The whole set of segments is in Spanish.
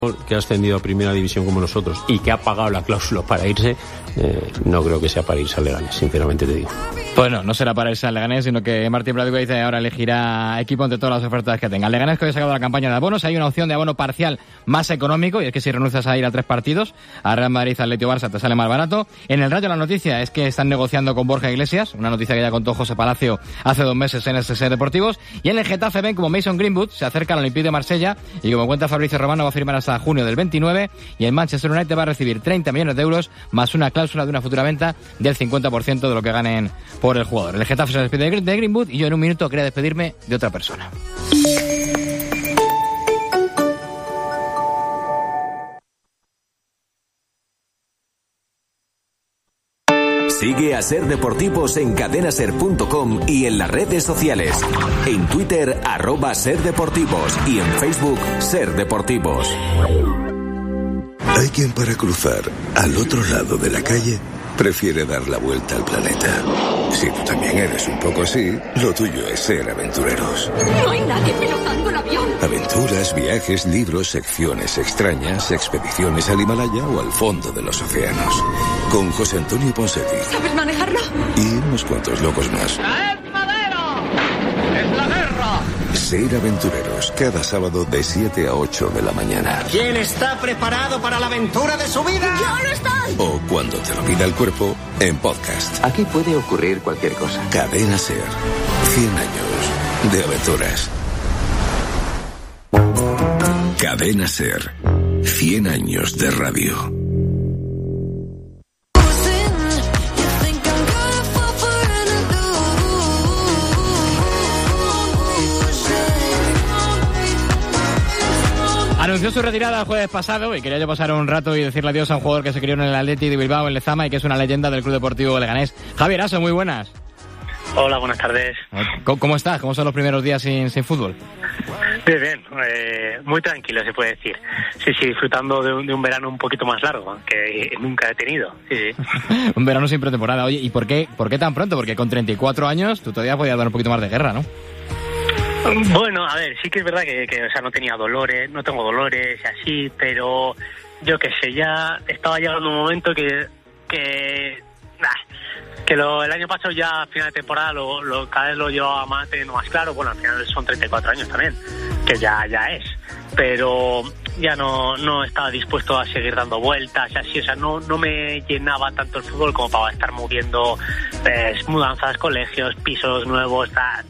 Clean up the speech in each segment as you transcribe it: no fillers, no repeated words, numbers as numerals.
que ha ascendido a primera división como nosotros y que ha pagado la cláusula para irse, no creo que sea para irse al Leganés, sinceramente te digo. Bueno, no será para irse al Leganés, sino que Martín Braduca dice ahora elegirá equipo entre todas las ofertas que tenga. El Leganés, que hoy ha sacado la campaña de abonos, hay una opción de abono parcial más económico, y es que si renuncias a ir a 3 partidos, a Real Madrid, Atlético, Barça, te sale más barato. En el Rayo la noticia es que están negociando con Borja Iglesias, una noticia que ya contó José Palacio hace 2 meses en SC Deportivos, y en el Getafe ven como Mason Greenwood se acerca al Olympique de Marsella, y como cuenta Fabrizio Romano va a firmar hasta junio del 29, y el Manchester United va a recibir 30 millones de euros más una cláusula de una futura venta del 50% de lo que ganen por el jugador. El Getafe se despide de Greenwood, y yo en un minuto quería despedirme de otra persona. Sigue a Ser Deportivos en cadenaser.com y en las redes sociales. En Twitter, @SerDeportivos, y en Facebook, Ser Deportivos. Hay quien para cruzar al otro lado de la calle prefiere dar la vuelta al planeta. Si tú también eres un poco así, lo tuyo es ser aventureros. No hay nadie pilotando el avión. Aventuras, viajes, libros, secciones extrañas, expediciones al Himalaya o al fondo de los océanos. Con José Antonio Ponseti. ¿Sabes manejarlo? Y unos cuantos locos más. ¡Es madero! ¡Es la guerra! Ser aventureros, cada sábado de 7 a 8 de la mañana. ¿Quién está preparado para la aventura de su vida? ¡Yo no estoy! O cuando te lo pida el cuerpo, en podcast. Aquí puede ocurrir cualquier cosa. Cadena Ser. 100 años de aventuras. Cadena Ser. 100 años de radio. Anunció su retirada el jueves pasado y quería yo pasar un rato y decirle adiós a un jugador que se crió en el Athletic de Bilbao, en Lezama, y que es una leyenda del Club Deportivo Leganés. Javier Aso, muy buenas. Hola, buenas tardes. ¿Cómo estás? ¿Cómo son los primeros días sin fútbol? Bien, muy tranquilo se puede decir. Sí, disfrutando de un verano un poquito más largo, que nunca he tenido. Sí. Un verano sin pretemporada. Oye, ¿y por qué tan pronto? Porque con 34 años tú todavía podías dar un poquito más de guerra, ¿no? Bueno, a ver, sí que es verdad que o sea, no tenía dolores, no tengo dolores y así, pero yo qué sé, ya estaba llegando un momento que el año pasado ya a final de temporada cada vez lo llevaba más, teniendo más claro. Bueno, al final son 34 años también, que ya es, pero ya no estaba dispuesto a seguir dando vueltas y así, o sea, no me llenaba tanto el fútbol como para estar moviendo mudanzas, colegios, pisos nuevos,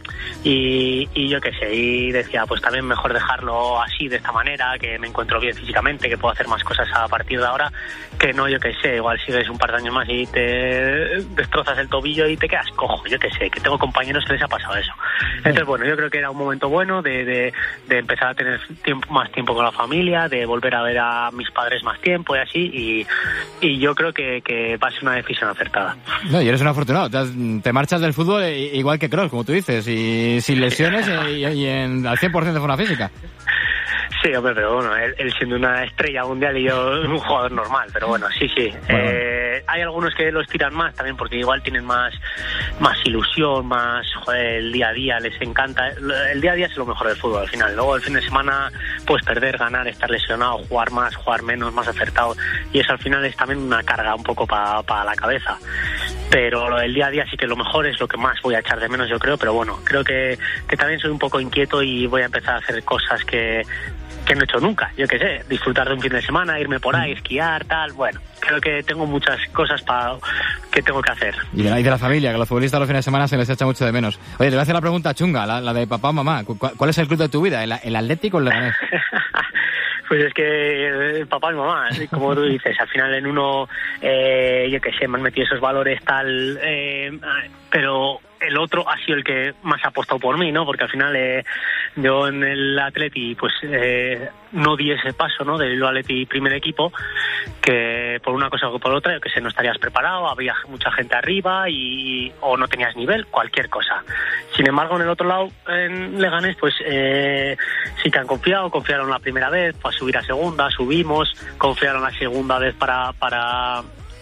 y yo qué sé, y decía, pues también mejor dejarlo así, de esta manera, que me encuentro bien físicamente, que puedo hacer más cosas a partir de ahora, que no, yo qué sé, igual sigues un par de años más y te destrozas el tobillo y te quedas cojo, yo qué sé, que tengo compañeros que les ha pasado eso. Entonces, bueno, yo creo que era un momento bueno de empezar a tener más tiempo con la familia, de volver a ver a mis padres más tiempo y así, y yo creo que va a ser una decisión acertada. No, y eres un afortunado, te marchas del fútbol igual que Kroos, como tú dices, y sin lesiones y al 100% de forma física. Sí, hombre, pero bueno, él siendo una estrella mundial y yo un jugador normal, pero bueno, sí. Bueno. Hay algunos que los tiran más también porque igual tienen más ilusión, más, joder, el día a día, les encanta. El día a día es lo mejor del fútbol al final. Luego el fin de semana puedes perder, ganar, estar lesionado, jugar más, jugar menos, más acertado, y eso al final es también una carga un poco para la cabeza. Pero el día a día sí que lo mejor es lo que más voy a echar de menos, yo creo, pero bueno, creo que también soy un poco inquieto y voy a empezar a hacer cosas que no he hecho nunca, yo qué sé, disfrutar de un fin de semana, irme por ahí, esquiar, tal, bueno, creo que tengo muchas cosas que tengo que hacer. Y de la familia, que a los futbolistas los fines de semana se les echa mucho de menos. Oye, te voy a hacer la pregunta chunga, la de papá o mamá, ¿cuál es el club de tu vida, el Atlético o el Leganés? Pues es que papá y mamá, como tú dices, al final en uno, yo qué sé, me han metido esos valores tal, pero el otro ha sido el que más ha apostado por mí, ¿no? Porque al final yo en el Atleti pues no di ese paso, ¿no? Del Atleti primer equipo, que por una cosa o por otra, yo que sé, no estarías preparado, había mucha gente arriba o no tenías nivel, cualquier cosa. Sin embargo, en el otro lado, en Leganés, pues sí que han confiaron la primera vez para subir a segunda, subimos, confiaron la segunda vez para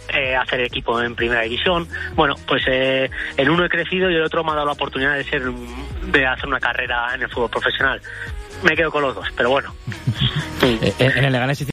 hacer equipo en primera división. Bueno, pues el uno he crecido y el otro me ha dado la oportunidad de hacer una carrera en el fútbol profesional. Me quedo con los dos, pero bueno. En el Leganés